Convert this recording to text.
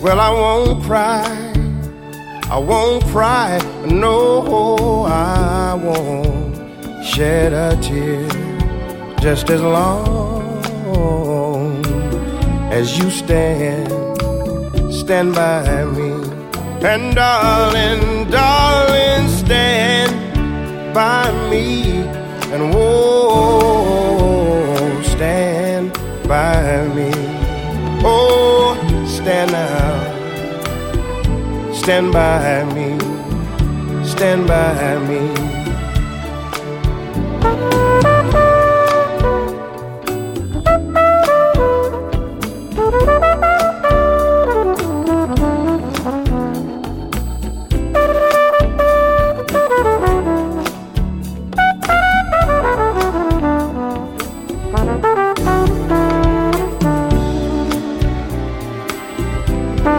Well, I won't cry, I won't cry, no, I won't shed a tear, just as long as you stand by me. And darling, darling, stand by me, and oh, stand by me. Oh, stand now, stand by me, stand by me.